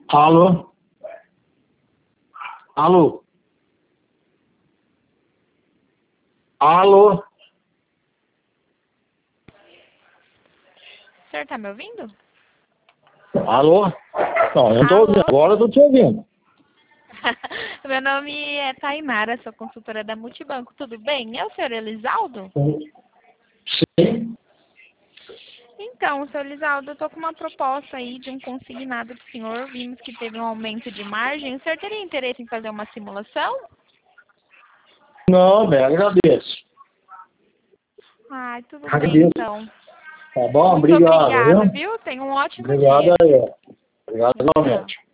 Alô? Alô? Alô? O senhor está me ouvindo? Alô? Não, eu não tô ouvindo. Alô? Agora eu tô te ouvindo. Meu nome é Tainara, sou consultora da Multibanco. Tudo bem? É o senhor Elisaldo? Sim. Então, senhor Elisaldo, eu estou com uma proposta aí de um consignado do senhor. Vimos que teve um aumento de margem. O senhor teria interesse em fazer uma simulação? Não, bem, agradeço. Ai, tudo bem, Agradeço. então. Tá bom? Muito Obrigado, obrigada, viu? viu? Tenha um ótimo Obrigado dia. aí. Obrigado Tchau. igualmente.